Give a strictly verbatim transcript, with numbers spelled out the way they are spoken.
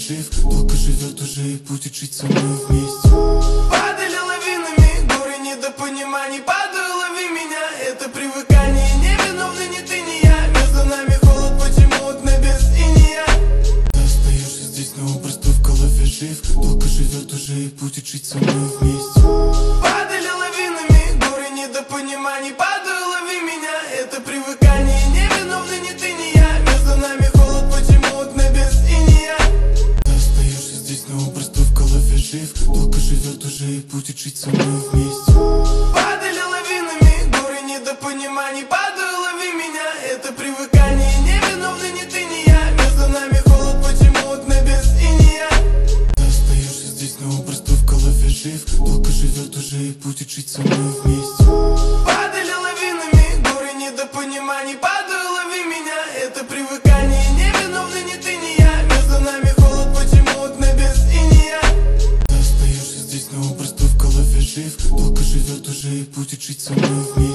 жив, долго живет уже и будет жить со мной вместе. Падали лавинами горы недопониманий. Падаю, лови меня, это привыкание. Не виновны ни ты, ни я. Между нами холод, почему окна без инея? Ты остаешься здесь, но образ твой в голове жив, долго живет уже и будет жить со мной вместе. Падали лавинами горы недопониманий. Падаю, лови меня, это привыкание. Не виновны ни ты, ни я. Между нами холод, почему окна без инея? Ты остаешься здесь, но образ твой в голове жив, долго живет уже и будет жить со мной вместе. Падали лавинами горы недопониманий. Падаю, лови меня, это привыкание. Не виновны ни ты, ни я. Между нами холод, почему окна без инея? Ты остаешься здесь, но образ твой в голове жив, долго живет уже и будет жить со мной вместе. Падали лавинами горы недопониманий. Падаю, лови меня, это привыкание. Не виновны ни ты, ни я. Между нами холод, почему окна без инея? Ты остаешься здесь, но образ твой в голове жив, долго живет уже и будет жить со мной вместе.